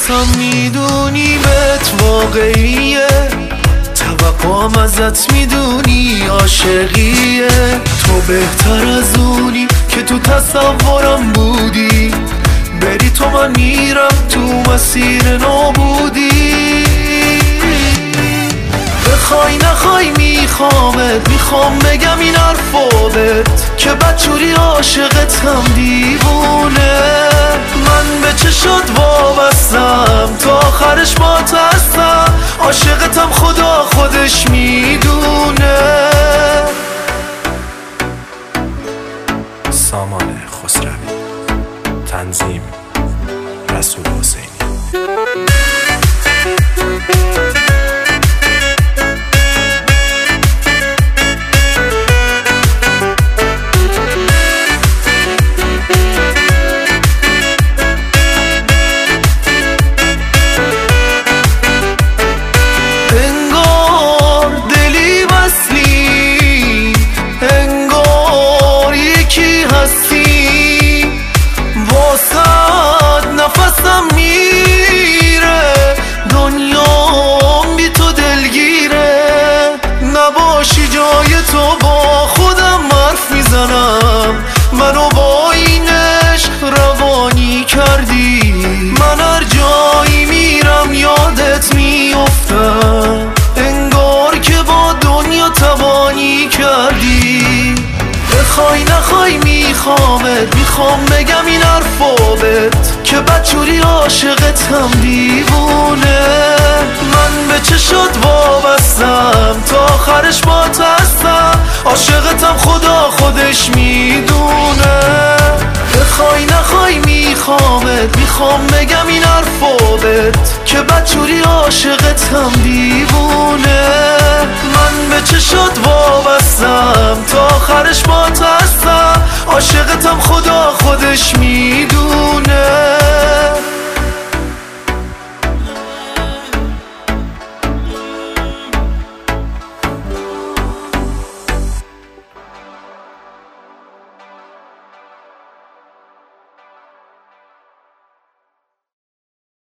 عاشقتم میدونی بهت واقعیه، توقعم ازت میدونی عاشقیه. تو بهتر از اونی که تو تصورم بودی، بری تو من میرم تو مسیر نابودی. بخوای نخوای میخوامت، میخوام بگم این حرفا بهت که بدجوری عاشقتم دیوونه. من به چشات وابستم تا آخرش باهات هستم، عاشقتم خدا خودش میدونه. سامان خسروی، تنظیم رسول حسینی. نفسم میره، دنیام بی تو دلگیره. نباشی جای تو با خودم حرف میزنم، منو با اینش روانی کردی. من هر جایی میرم یادت میافتم، انگار که با دنیا تبانی کردی. بخوای نخوای میخوامت، میخوام بگم این حرفا بهت که بدجوری عاشقتم دیوونه. من به چشات وابستم تا آخرش باهات هستم، عاشقتم خدا خودش میدونه. بخوای نخوای میخوامت، میخوام بگم این حرفا بهت که بدجوری عاشقتم دیوونه. من به چشات وابستم تا آخرش باهات هستم، عاشقتم خدا خودش میدونه.